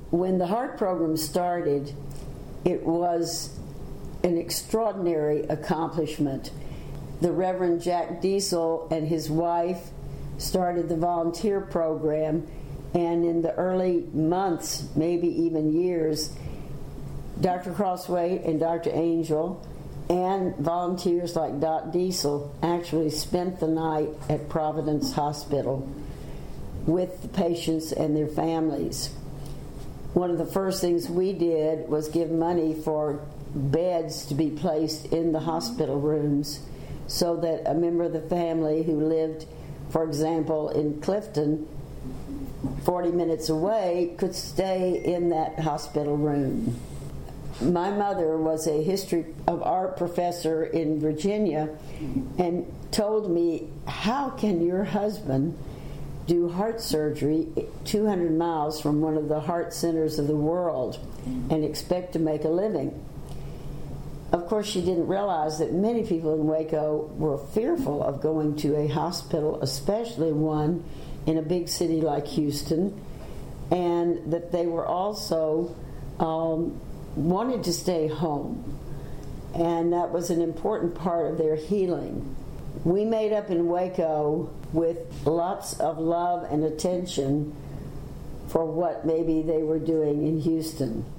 when the heart program started, it was an extraordinary accomplishment. The Reverend Jack Diesel and his wife started the volunteer program, and in the early months, maybe even years, Dr. Crossway and Dr. Angel and volunteers like Doc Diesel actually spent the night at Providence Hospital with the patients and their families. One of the first things we did was give money for beds to be placed in the hospital rooms so that a member of the family who lived, for example, in Clifton, 40 minutes away, could stay in that hospital room. My mother was a history of art professor in Virginia and told me, how can your husband do heart surgery 200 miles from one of the heart centers of the world and expect to make a living? Of course, she didn't realize that many people in Waco were fearful of going to a hospital, especially one in a big city like Houston, and that they were also wanted to stay home. And that was an important part of their healing. We made up in Waco with lots of love and attention for what maybe they were doing in Houston.